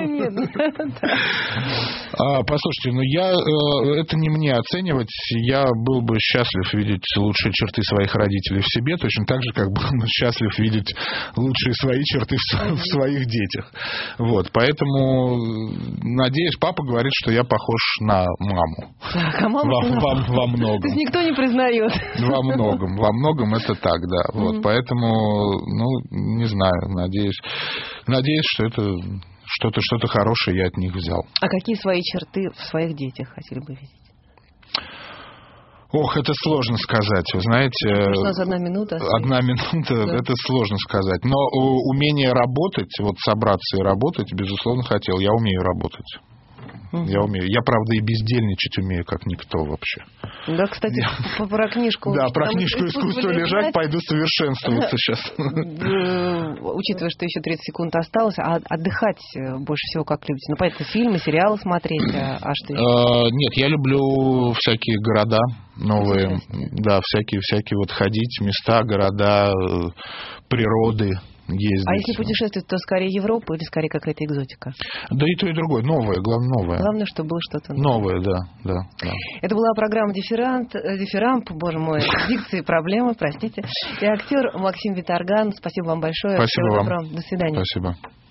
Послушайте, ну я это не мне оценивать. Я был бы счастлив видеть лучшие черты своих родителей в себе, точно так же, как был бы счастлив видеть лучшие свои черты в своих детях. Вот, поэтому надеюсь, папа говорит, что я похож на маму. Так, а мама во, во, во многом. То есть никто не признает. Во многом, во многом это так, да. Вот, поэтому ну, не знаю, надеюсь, надеюсь, что это что-то, что-то хорошее я от них взял. А какие свои черты в своих детях хотели бы видеть? Ох, это сложно сказать, вы знаете. У нас одна минута. Одна минута, да. Это сложно сказать. Но умение работать, вот собраться и работать, безусловно, хотел. Я умею работать. Угу. Я умею. Я, правда, и бездельничать умею, как никто вообще. Да, кстати, я... про книжку. Да, про книжку «Искусство лежать» пойду совершенствоваться сейчас. Учитывая, что еще тридцать секунд осталось, а отдыхать больше всего как любите? Ну, понятно, фильмы, сериалы смотреть, а что еще? Нет, я люблю всякие города новые. Да, всякие-всякие вот ходить, места, города, природы. Ездить. А если путешествовать, то скорее Европа или скорее какая-то экзотика? Да и то, и другое. Новое, главное, новое. Главное, чтобы было что-то новое. Новое, да, да, да. Это была программа «Дифферант», «Дифферамп», боже мой, дикции, проблемы, простите. И актер Максим Виторган. Спасибо вам большое. Спасибо Всего вам. доброго. До свидания. Спасибо.